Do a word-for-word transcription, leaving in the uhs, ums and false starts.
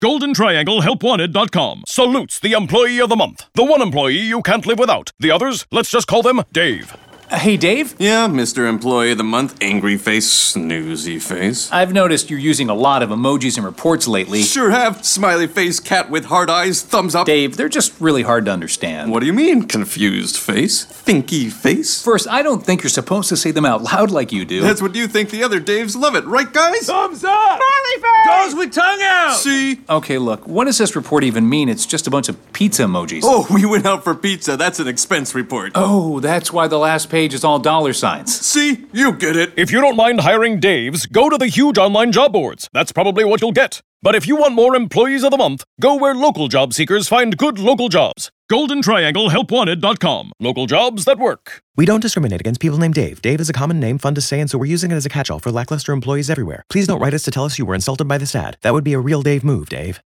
Golden Triangle Help Wanted dot com salutes the Employee of the Month. The one employee you can't live without. The others, let's just call them Dave. Uh, hey, Dave? Yeah, Mister Employee of the Month, angry face, snoozy face. I've noticed you're using a lot of emojis in reports lately. Sure have. Smiley face, cat with hard eyes, thumbs up. Dave, they're just really hard to understand. What do you mean, confused face? Thinky face? First, I don't think you're supposed to say them out loud like you do. That's what you think. The other Daves love it, right, guys? Thumbs up! Smiley face! Goes with tongue out! See? Okay, look, what does this report even mean? It's just a bunch of pizza emojis. Oh, we went out for pizza. That's an expense report. Oh, that's why the last page is all dollar signs. See? You get it. If you don't mind hiring Daves, go to the huge online job boards. That's probably what you'll get. But if you want more Employees of the Month, go where local job seekers find good local jobs. Golden Triangle Help Wanted dot com. Local jobs that work. We don't discriminate against people named Dave. Dave is a common name, fun to say, and so we're using it as a catch-all for lackluster employees everywhere. Please don't write us to tell us you were insulted by this ad. That would be a real Dave move, Dave.